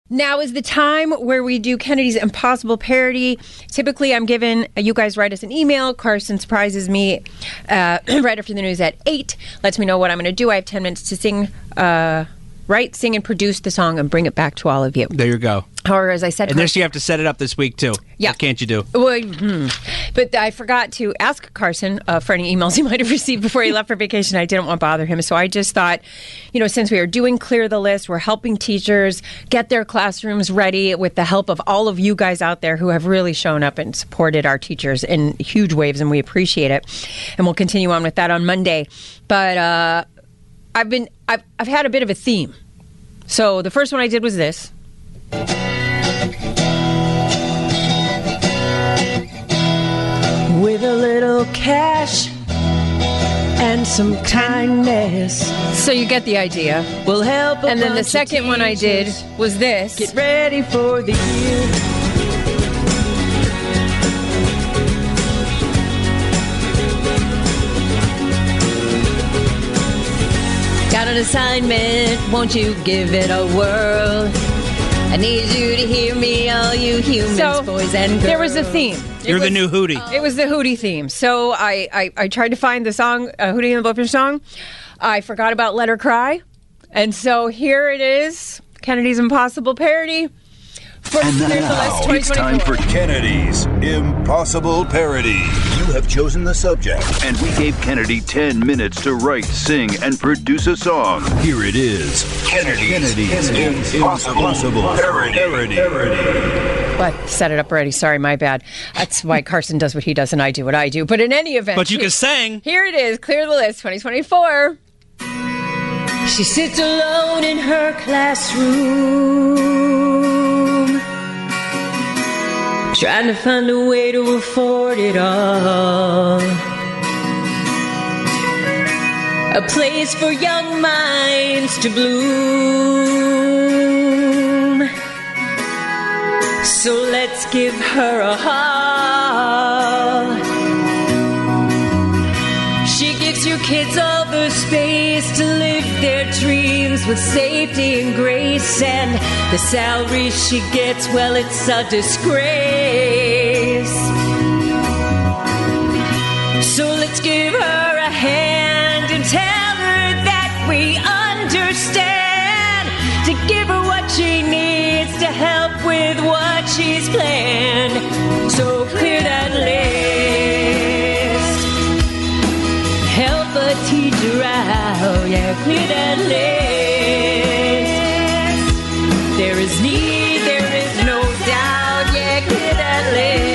Now is the time where we do Kennedy's Impossible Parody. Typically, I'm given, you guys write us an email. Carson surprises me right after the news at 8. Lets me know what I'm going to do. I have 10 minutes to sing, sing and produce the song and bring it back to all of you. There you go. Or as I said... And this you have to set it up this week, too. Yeah. What can't you do? Well, But I forgot to ask Carson for any emails he might have received before he left for vacation. I didn't want to bother him. So I just thought, since we are doing Clear the List, we're helping teachers get their classrooms ready with the help of all of you guys out there who have really shown up and supported our teachers in huge waves, and we appreciate it. And we'll continue on with that on Monday. But I've had a bit of a theme. So the first one I did was this. With a little cash and some kindness. So you get the idea. We'll help. And then the second one I did was this. Get ready for the year. Got an assignment, won't you give it a whirl? I need you to hear me, all you humans, boys and girls. There was a theme. You're the new Hootie. It was the Hootie theme. So I tried to find the song, Hootie and the Blowfish song. I forgot about Let Her Cry. And so here it is, Kennedy's Impossible Parody. And now it's time for Kennedy's Impossible Parody. You have chosen the subject. And we gave Kennedy 10 minutes to write, sing, and produce a song. Here it is. Kennedy's Impossible Parody. What? Set it up already. Sorry, my bad. That's why Carson does what he does and I do what I do. But in any event... But you can sing. Here it is. Clear the List 2024. She sits alone in her classroom, trying to find a way to afford it all. A place for young minds to bloom. So let's give her a haul. She gives you kids all the space to live their dreams with safety and grace. And the salary she gets, well, it's a disgrace. So let's give her a hand and tell her that we understand. To give her what she needs to help with what she's planned. So clear that list. Help a teacher out, yeah, clear that list. There is need, there is no doubt, yeah, clear that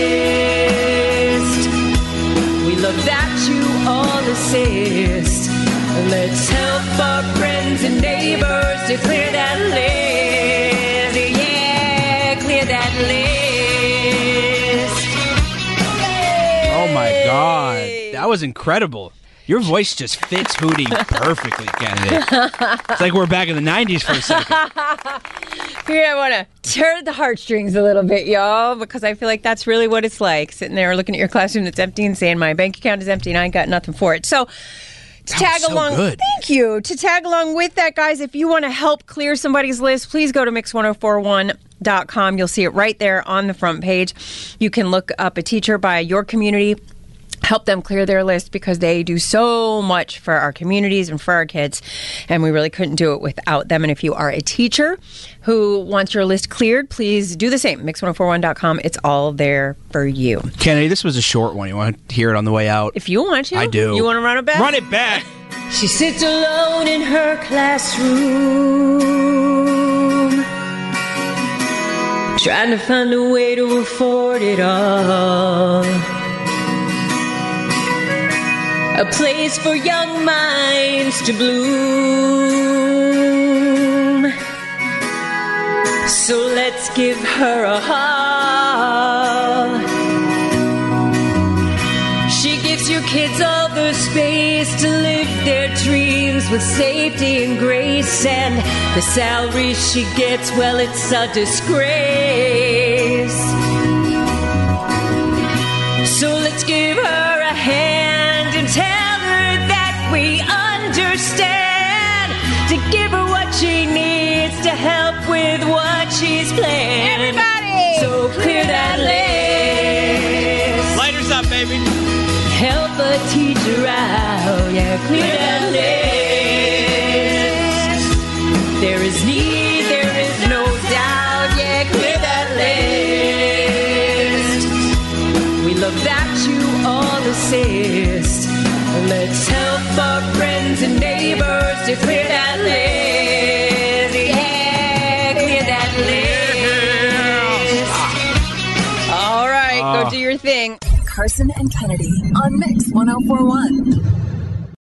list. We love that you all assist. Let's help our friends and neighbors to clear that list. Yeah, clear that list. Oh my God. That was incredible. Your voice just fits Hootie perfectly, Kennedy. It's like we're back in the 90s for a second. Here, I want to tear the heartstrings a little bit, y'all, because I feel like that's really what it's like, sitting there looking at your classroom that's empty and saying, my bank account is empty and I ain't got nothing for it. So, to tag along, good. Thank you. To tag along with that, guys, if you want to help clear somebody's list, please go to mix1041.com. You'll see it right there on the front page. You can look up a teacher by your community, help them clear their list, because they do so much for our communities and for our kids, and we really couldn't do it without them. And if you are a teacher who wants your list cleared, please do the same. Mix1041.com. It's all there for you. Kennedy, this was a short one. You want to hear it on the way out? If you want to. I do. You want to run it back? Run it back. She sits alone in her classroom, trying to find a way to afford it all. A place for young minds to bloom. So let's give her a haul. She gives you kids all the space to live their dreams with safety and grace. And the salary she gets, well, it's a disgrace. So let's give her a hand and tell her that we understand. To give her what she needs to help with what she's planned. Everybody! So clear that list. Lighters up, baby. Help a teacher out, yeah, clear that list. There is need, there is no doubt, yeah, clear that list. We love that you all assist. Let's help our friends and neighbors to clear that list. Yeah, clear that list. All right, go do your thing. Carson and Kennedy on Mix 104.1.